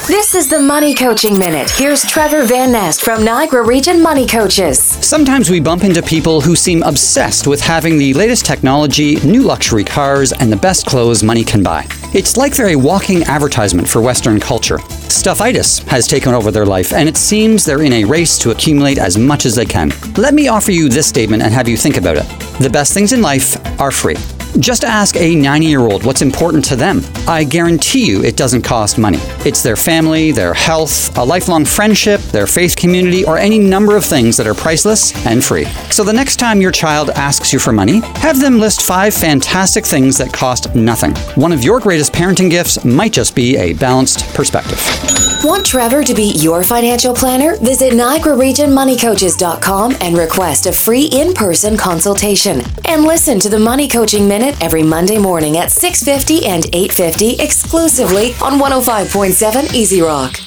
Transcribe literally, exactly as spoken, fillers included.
This is the Money Coaching Minute. Here's Trevor Van Nest from Niagara Region Money Coaches. Sometimes we bump into people who seem obsessed with having the latest technology, new luxury cars, and the best clothes money can buy. It's like they're a walking advertisement for Western culture. Stuffitis has taken over their life, and it seems they're in a race to accumulate as much as they can. Let me offer you this statement and have you think about it. The best things in life are free. Just ask a ninety-year-old what's important to them. I guarantee you it doesn't cost money. It's their family, their health, a lifelong friendship, their faith community, or any number of things that are priceless and free. So the next time your child asks you for money, have them list five fantastic things that cost nothing. One of your greatest parenting gifts might just be a balanced perspective. Want Trevor to be your financial planner? Visit Niagara Region Money Coaches dot com and request a free in-person consultation. And listen to the Money Coaching Minute every Monday morning at six fifty and eight fifty exclusively on one oh five point seven Easy Rock.